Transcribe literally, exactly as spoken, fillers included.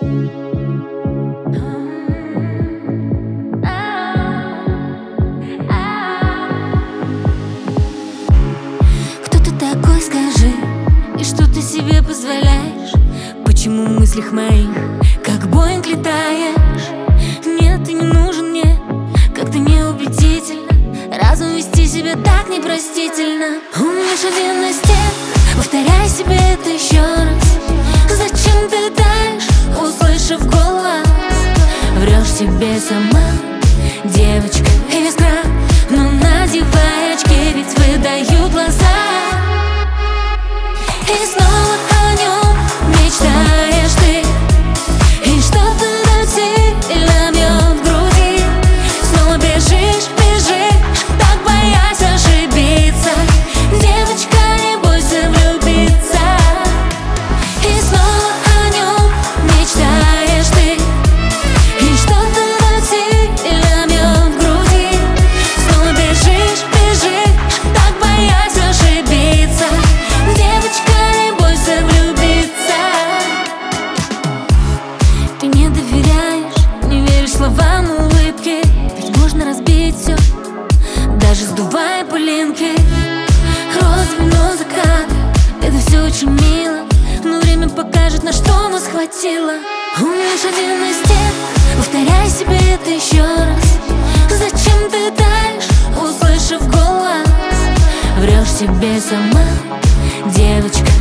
Кто ты такой, скажи, и что ты себе позволяешь? Почему в мыслях моих, как Боинг, летаешь? Нет, ты не нужен мне, как-то неубедительно. Разум вести себя так непростительно. Он лишь один из тех, повторяй себе это еще раз. Зачем ты таешь, услышав голос? Врешь себе сама, девочка, искра. Но надевай очки, ведь выдают глаза. И снова о нем мечтаешь ты, и что-то так сильно бьет в груди. Снова бежишь, бежишь, так боясь ошибиться. Девочка, не бойся влюбиться. И снова о нем мечтаешь ты, и что-то так сильно бьет в груди. Снова бежишь, бежишь, так боясь ошибиться. Девочка, не бойся влюбиться. Ты не доверяешь, не веришь словам улыбки. Ведь можно разбить все, даже сдувая пылинки. Розовый вино закат, это все очень мило, но время покажет, на что нас хватило. Он лишь один из тех, повторяй себе это еще раз. Зачем ты таешь, услышав голос? Врешь себе сама, девочка,